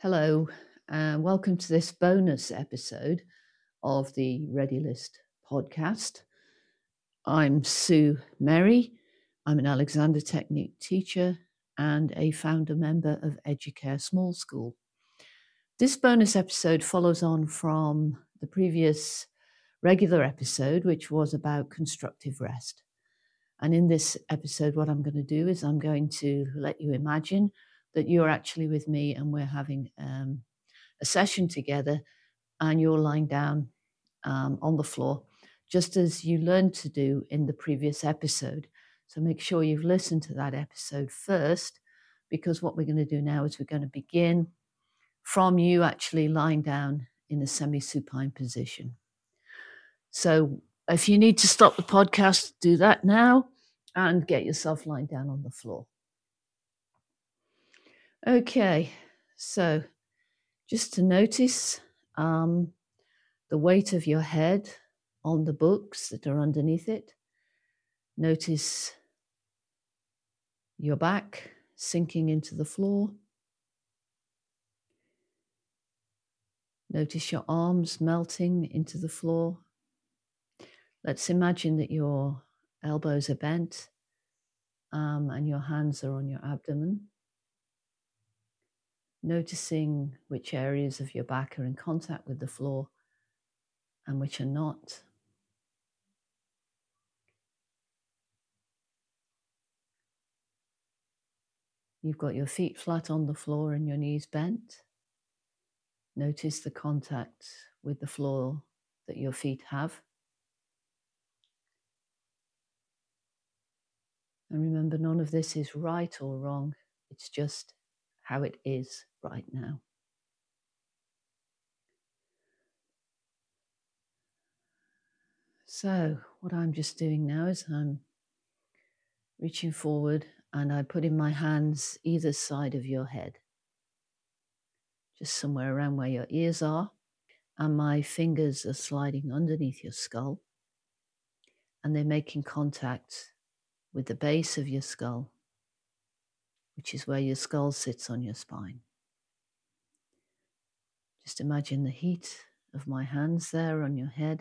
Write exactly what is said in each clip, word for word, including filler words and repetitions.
Hello, and welcome to this bonus episode of the Ready List podcast. I'm Sue Merry. I'm an Alexander Technique teacher and a founder member of Educare Small School. This bonus episode follows on from the previous regular episode, which was about constructive rest. And in this episode, what I'm going to do is I'm going to let you imagine that you're actually with me and we're having um, a session together, and you're lying down um, on the floor, just as you learned to do in the previous episode. So make sure you've listened to that episode first, because what we're going to do now is we're going to begin from you actually lying down in a semi-supine position. So if you need to stop the podcast, do that now and get yourself lying down on the floor. Okay, so just to notice um, the weight of your head on the books that are underneath it. Notice your back sinking into the floor. Notice your arms melting into the floor. Let's imagine that your elbows are bent um, and your hands are on your abdomen. Noticing which areas of your back are in contact with the floor and which are not. You've got your feet flat on the floor and your knees bent. Notice the contact with the floor that your feet have. And remember, none of this is right or wrong. It's just how it is right now. So what I'm just doing now is I'm reaching forward and I put in my hands either side of your head, just somewhere around where your ears are. And my fingers are sliding underneath your skull and they're making contact with the base of your skull, which is where your skull sits on your spine. Just imagine the heat of my hands there on your head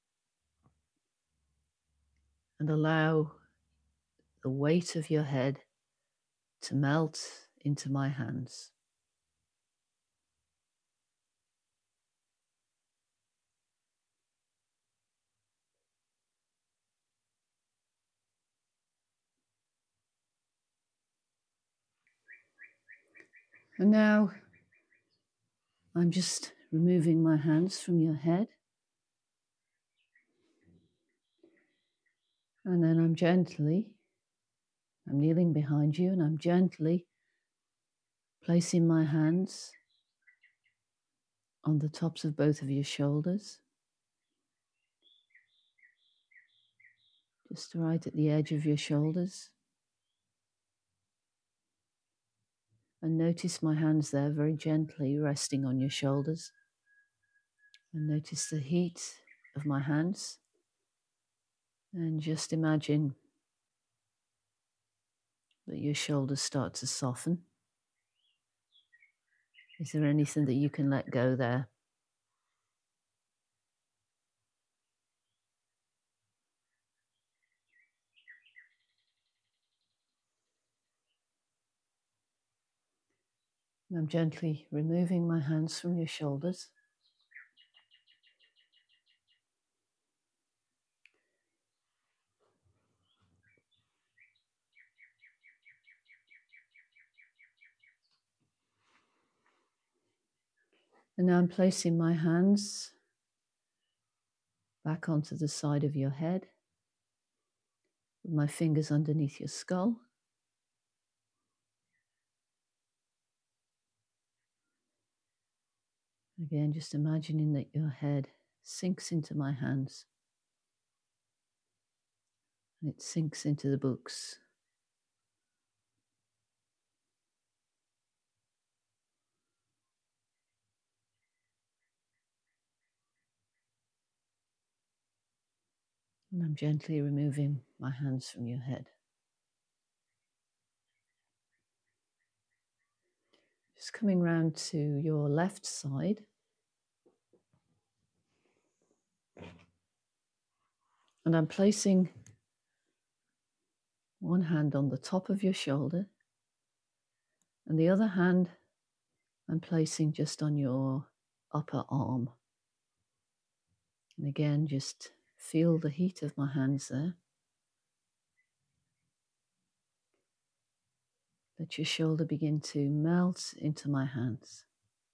and allow the weight of your head to melt into my hands. And now I'm just removing my hands from your head. And then I'm gently, I'm kneeling behind you and I'm gently placing my hands on the tops of both of your shoulders. Just right at the edge of your shoulders. And notice my hands there very gently resting on your shoulders. And notice the heat of my hands. And just imagine that your shoulders start to soften. Is there anything that you can let go there? And I'm gently removing my hands from your shoulders. And now I'm placing my hands back onto the side of your head, with my fingers underneath your skull. Again, just imagining that your head sinks into my hands and it sinks into the books. And I'm gently removing my hands from your head. Just Just coming round to your left side. And I'm placing one hand on the top of your shoulder, and the other hand I'm placing just on your upper arm. And again, just feel the heat of my hands there. Let your shoulder begin to melt into my hands.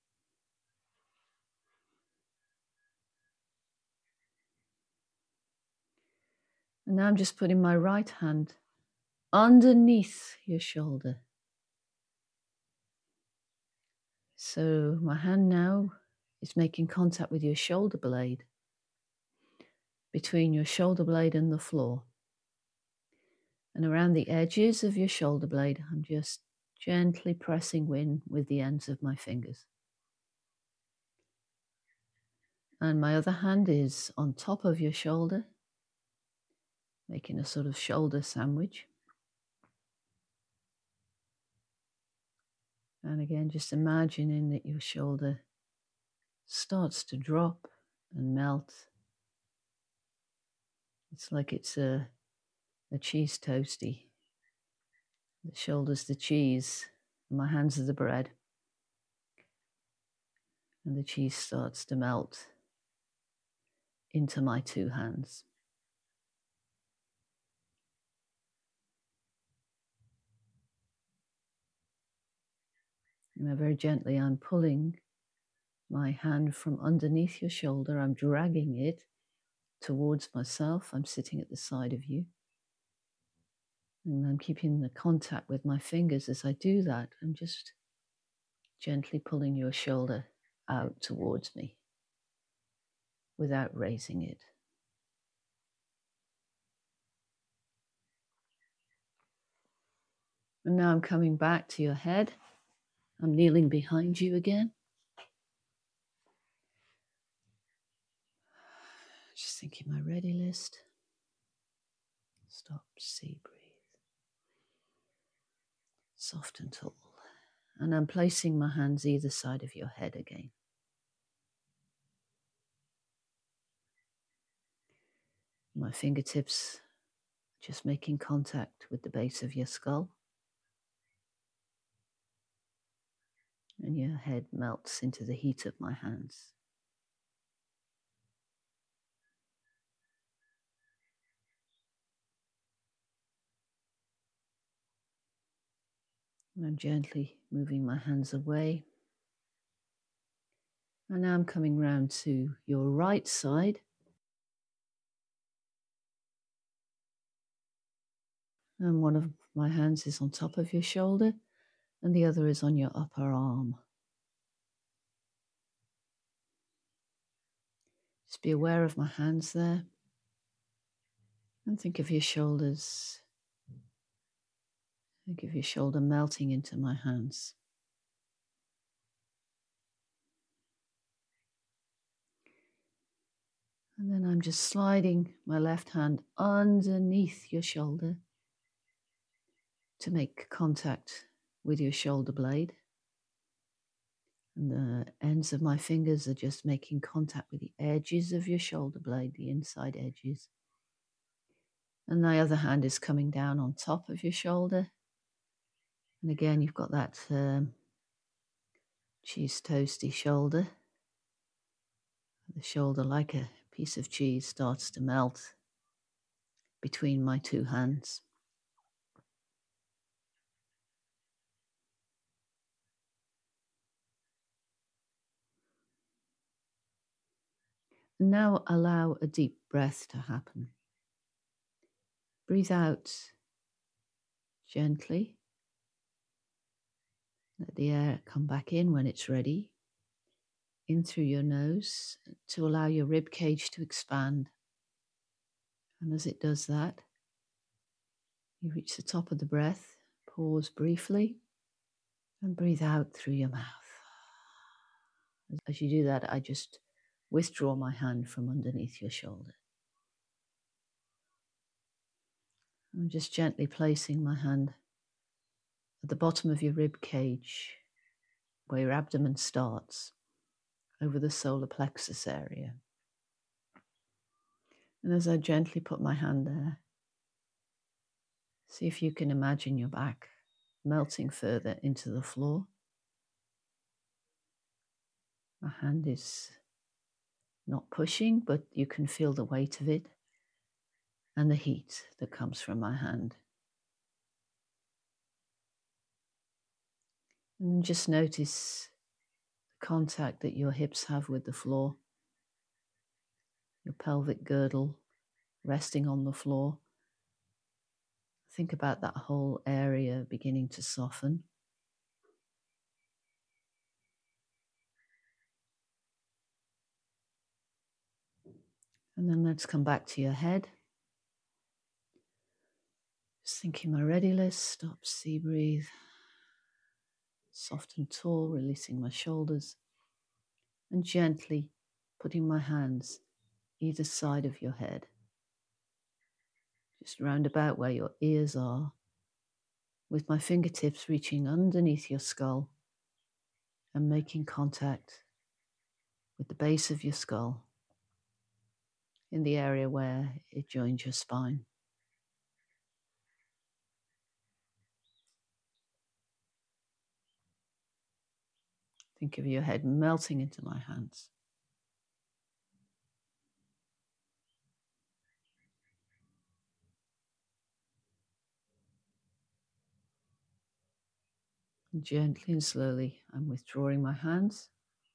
And now I'm just putting my right hand underneath your shoulder. So my hand now is making contact with your shoulder blade, between your shoulder blade and the floor. And around the edges of your shoulder blade, I'm just gently pressing in with the ends of my fingers. And my other hand is on top of your shoulder, making a sort of shoulder sandwich. And again, just imagining that your shoulder starts to drop and melt. It's like it's a, a cheese toastie. The shoulder's the cheese, and my hands are the bread. And the cheese starts to melt into my two hands. Now very gently I'm pulling my hand from underneath your shoulder. I'm dragging it towards myself. I'm sitting at the side of you. And I'm keeping the contact with my fingers as I do that. I'm just gently pulling your shoulder out towards me without raising it. And now I'm coming back to your head. I'm kneeling behind you again. Just thinking my ready list. Stop, see, breathe. Soft and tall. And I'm placing my hands either side of your head again. My fingertips just making contact with the base of your skull. And your head melts into the heat of my hands. And I'm gently moving my hands away. And now I'm coming round to your right side. And one of my hands is on top of your shoulder, and the other is on your upper arm. Just be aware of my hands there. And think of your shoulders. Think of your shoulder melting into my hands. And then I'm just sliding my left hand underneath your shoulder to make contact with your shoulder blade. And the ends of my fingers are just making contact with the edges of your shoulder blade, the inside edges. And my other hand is coming down on top of your shoulder. And again, you've got that um, cheese toasty shoulder. The shoulder, like a piece of cheese, starts to melt between my two hands. And now allow a deep breath to happen. Breathe out gently. Let the air come back in when it's ready, in through your nose to allow your rib cage to expand. And as it does that, you reach the top of the breath, pause briefly, and breathe out through your mouth. As you do that, I just withdraw my hand from underneath your shoulder. I'm just gently placing my hand at the bottom of your rib cage, where your abdomen starts, over the solar plexus area. And as I gently put my hand there, see if you can imagine your back melting further into the floor. My hand is not pushing, but you can feel the weight of it and the heat that comes from my hand. And then just notice the contact that your hips have with the floor, your pelvic girdle resting on the floor. Think about that whole area beginning to soften. And then let's come back to your head. Just thinking my ready list, stop, see, breathe. Soft and tall, releasing my shoulders. And gently putting my hands either side of your head. Just round about where your ears are, with my fingertips reaching underneath your skull and making contact with the base of your skull in the area where it joins your spine. Think of your head melting into my hands. And gently and slowly, I'm withdrawing my hands.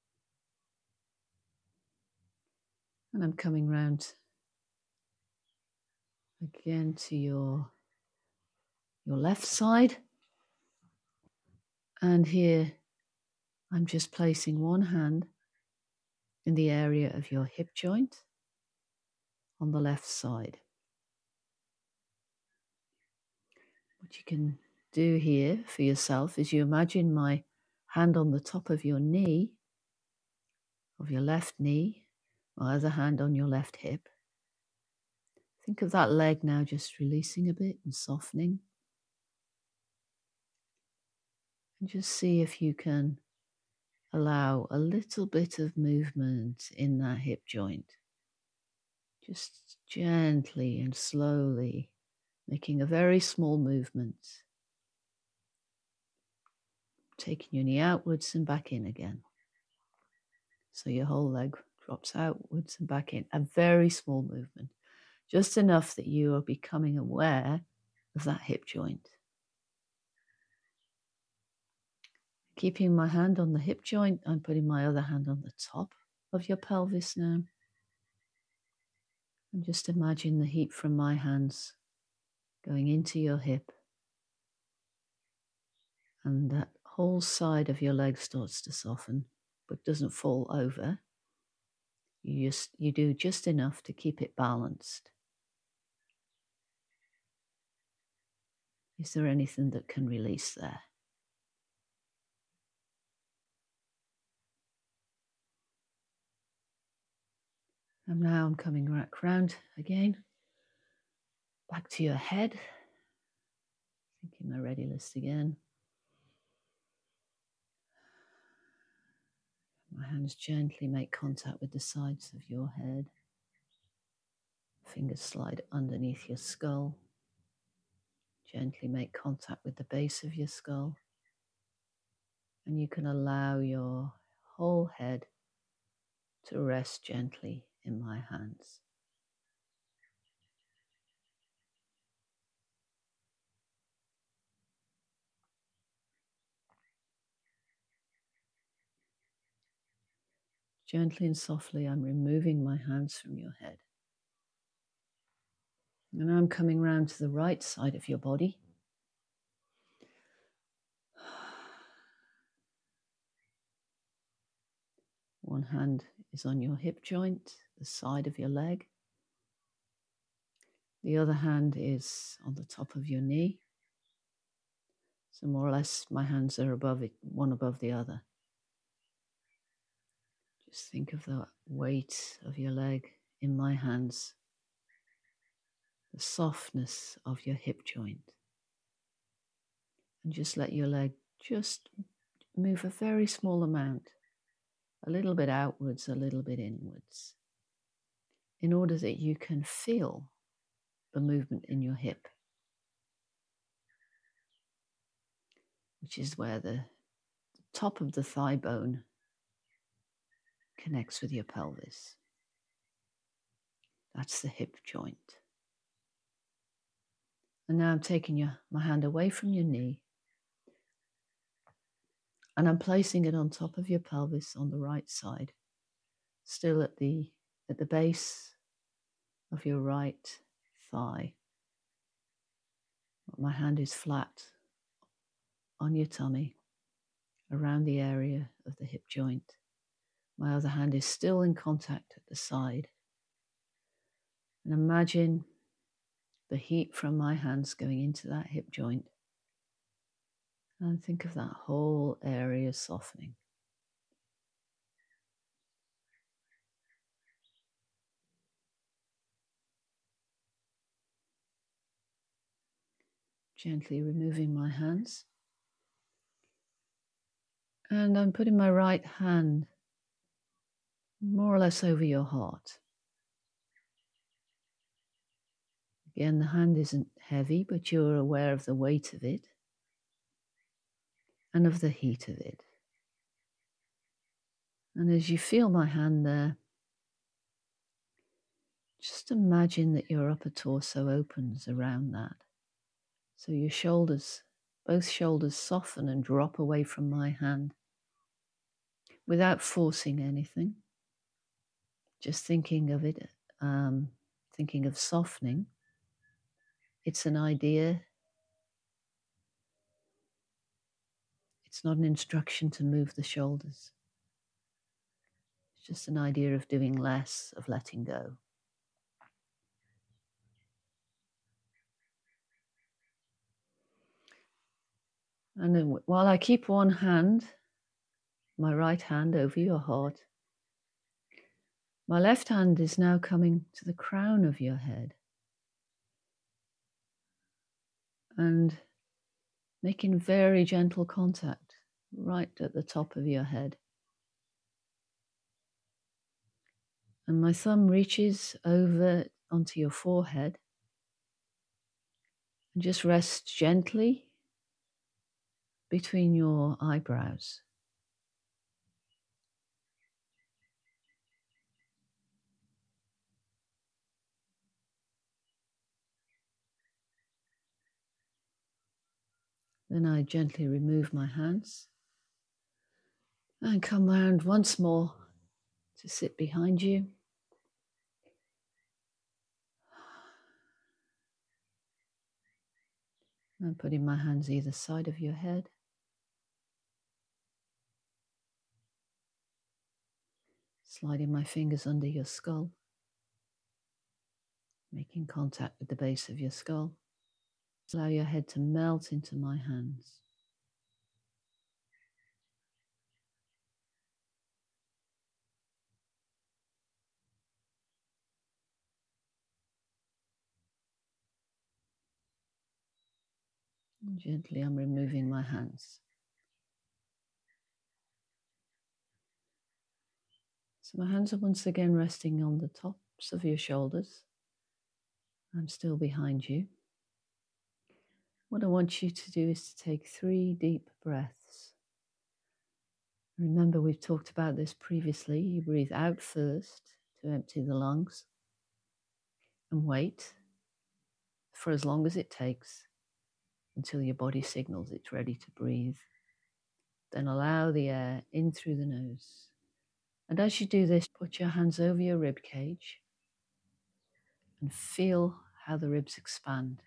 And I'm coming round again to your, your left side. And here, I'm just placing one hand in the area of your hip joint on the left side. What you can do here for yourself is you imagine my hand on the top of your knee, of your left knee, my other hand on your left hip. Think of that leg now just releasing a bit and softening. And just see if you can allow a little bit of movement in that hip joint. Just gently and slowly making a very small movement. Taking your knee outwards and back in again. So your whole leg drops outwards and back in. A very small movement. Just enough that you are becoming aware of that hip joint. Keeping my hand on the hip joint, I'm putting my other hand on the top of your pelvis now. And just imagine the heat from my hands going into your hip. And that whole side of your leg starts to soften, but doesn't fall over. You just you do just enough to keep it balanced. Is there anything that can release there? And now I'm coming back round again, back to your head. Thinking my ready list again. My hands gently make contact with the sides of your head. Fingers slide underneath your skull. Gently make contact with the base of your skull. And you can allow your whole head to rest gently in my hands. Gently and softly, I'm removing my hands from your head. And I'm coming round to the right side of your body. One hand is on your hip joint, the side of your leg. The other hand is on the top of your knee. So more or less my hands are above it, one above the other. Just think of the weight of your leg in my hands, the softness of your hip joint. And just let your leg just move a very small amount, a little bit outwards, a little bit inwards, in order that you can feel the movement in your hip, which is where the top of the thigh bone connects with your pelvis. That's the hip joint. And now I'm taking your, my hand away from your knee, and I'm placing it on top of your pelvis on the right side, still at the at the base of your right thigh. My hand is flat on your tummy, around the area of the hip joint. My other hand is still in contact at the side. And imagine the heat from my hands going into that hip joint. And think of that whole area softening. Gently removing my hands. And I'm putting my right hand more or less over your heart. Again, the hand isn't heavy, but you're aware of the weight of it and of the heat of it. And as you feel my hand there, just imagine that your upper torso opens around that. So your shoulders, both shoulders soften and drop away from my hand without forcing anything. Just thinking of it, um, thinking of softening. It's an idea. It's not an instruction to move the shoulders. It's just an idea of doing less, of letting go. And then while I keep one hand, my right hand over your heart, my left hand is now coming to the crown of your head and making very gentle contact right at the top of your head. And my thumb reaches over onto your forehead and just rests gently between your eyebrows. Then I gently remove my hands and come round once more to sit behind you. I'm putting my hands either side of your head. Sliding my fingers under your skull, making contact with the base of your skull. Allow your head to melt into my hands. And gently I'm removing my hands. So my hands are once again resting on the tops of your shoulders. I'm still behind you. What I want you to do is to take three deep breaths. Remember, we've talked about this previously. You breathe out first to empty the lungs and wait for as long as it takes until your body signals it's ready to breathe. Then allow the air in through the nose. And as you do this, put your hands over your rib cage and feel how the ribs expand.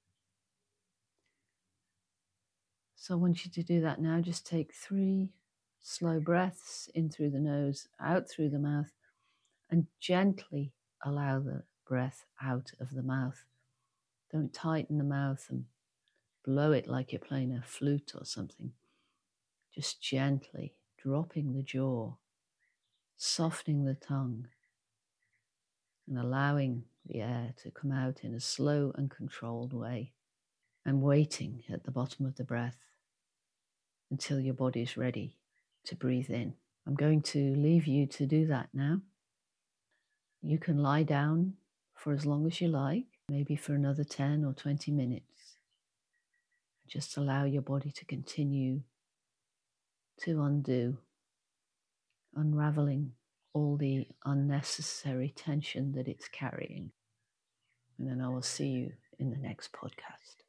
So I want you to do that now. Just take three slow breaths in through the nose, out through the mouth, and gently allow the breath out of the mouth. Don't tighten the mouth and blow it like you're playing a flute or something. Just gently dropping the jaw, softening the tongue, and allowing the air to come out in a slow and controlled way, and waiting at the bottom of the breath until your body is ready to breathe in. I'm going to leave you to do that now. You can lie down for as long as you like, maybe for another ten or twenty minutes. Just allow your body to continue to undo, unraveling all the unnecessary tension that it's carrying. And then I will see you in the next podcast.